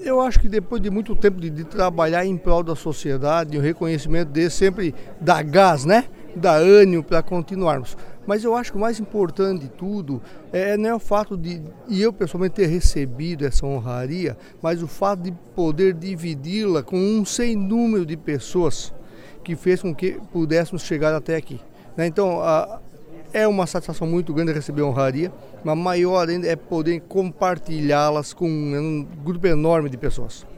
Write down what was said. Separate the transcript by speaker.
Speaker 1: Eu acho que depois de muito tempo de trabalhar em prol da sociedade, o reconhecimento dele sempre dá gás, né? Dá ânimo para continuarmos. Mas eu acho que o mais importante de tudo não é o fato e eu pessoalmente ter recebido essa honraria, mas o fato de poder dividi-la com um sem número de pessoas que fez com que pudéssemos chegar até aqui. Né? Então, é uma satisfação muito grande receber a honraria, mas maior ainda é poder compartilhá-las com um grupo enorme de pessoas.